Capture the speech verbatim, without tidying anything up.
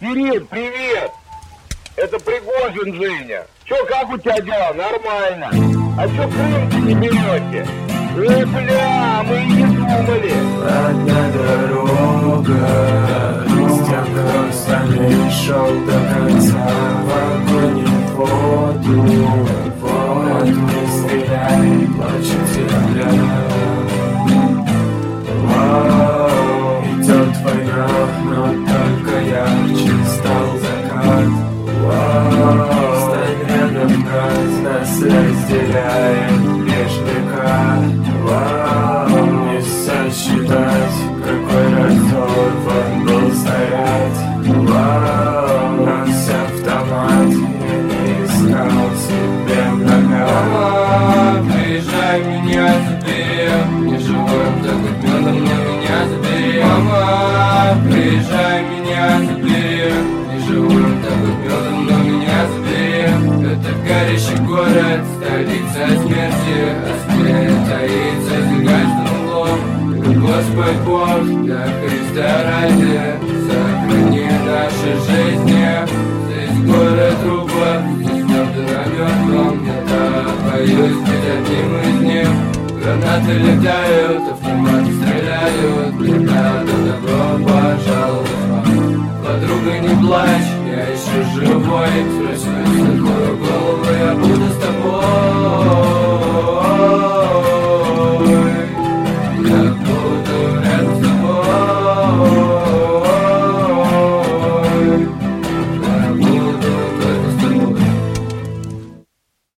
Кирилл, привет! Это Пригожин, Женя. Чё, как у тебя дела? Нормально. А чё Крым-то не берете? Э, бля, мы и не думали. Одна дорога, с тем, кто с нами шел до конца. В огонь и воду, вот не стреляй, плачет земля. Вау, идет война, но только ярче стал закат. Вау, стань рядом, нас, нас разделяет лишь века. Вау, не сосчитать, какой разорван был снаряд. Вау, нас автомат, я не искал себе врага. Мама, приезжай, меня забери, не живым, так как медом, но меня забери. Мама, приезжай, меня забери, не живым, так как медом, но меня забери. Это горящий город, столица смерти, а смерть таится за каждым углом. Господь Бог, для Христа ради, сохрани наши жизни. Здесь город труба, здесь мертвый на мертвом. Я боюсь быть одним из них. Гранаты летают, автоматы стреляют. Ребята, добро пожаловать. Подруга, не плачь, я еще живой. Срочно закрою голову, я буду с тобой.